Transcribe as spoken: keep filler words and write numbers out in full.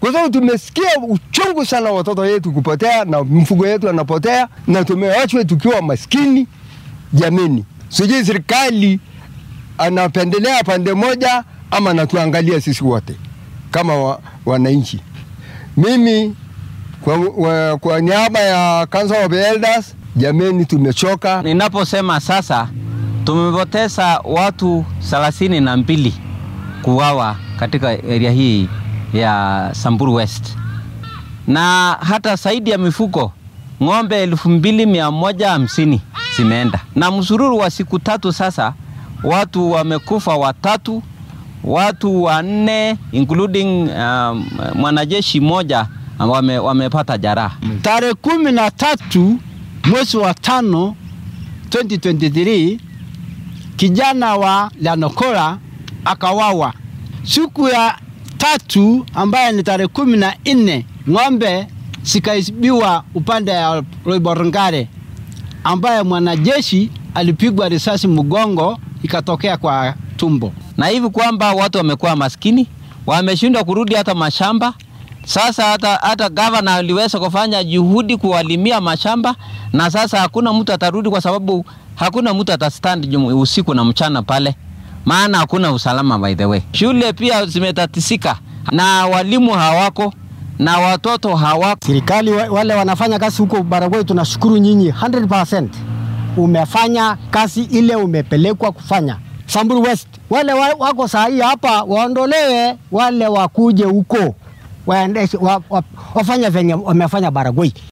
Kwa sababu tumesikia uchungu sana watoto wetu kupotea na mfugo yetu anapotea na tumeachwa tukiwa maskini. Jameni, sijui serikali anapendelea pande moja ama natuangalia sisi wote kama wa, wananchi. Mimi kwa, wa, kwa niaba ya Council of Elders, jameni tumechoka. Ninaposema sasa tumepoteza watu thelathini na mbili kuuawa katika area hii ya Samburu West. Na hata zaidi ya mifugo ng'ombe elfu mbili mia moja hamsini zimeenda. Na msururu wa siku tatu sasa watu wamekufa watatu, watu wanne including um, mwanajeshi moja wame, wamepata jeraha. Tarehe kumi na tatu mwezi wa tano twenty twenty-three kijana wa Lanokora akawawa. Siku ya tatu ambaye ni tarehe kumi na nne ng'ombe zikaibiwa upande ya Loiborngare ambaye mwanajeshi alipigwa risasi mgongo ikatokea kwa tumbo. Na hivi kwamba watu wamekuwa maskini, wameshindwa kurudi hata mashamba. Sasa hata hata governor aliweza kufanya juhudi kuwalimia mashamba na sasa hakuna mtu atarudi kwa sababu hakuna mtu atastand usiku na mchana pale. Maana hakuna usalama by the way. Shule pia zimetatisika na walimu hawako na watoto hawako. Serikali wale wanafanya kazi huko Baragoi tunashukuru nyinyi one hundred percent. Umefanya kazi ile umepelekwa kufanya. Samburu West wale wako sahi hapa waondolewe, wale wakuje huko waendeshe wa, wa, wafanya venye wamefanya Baragoi.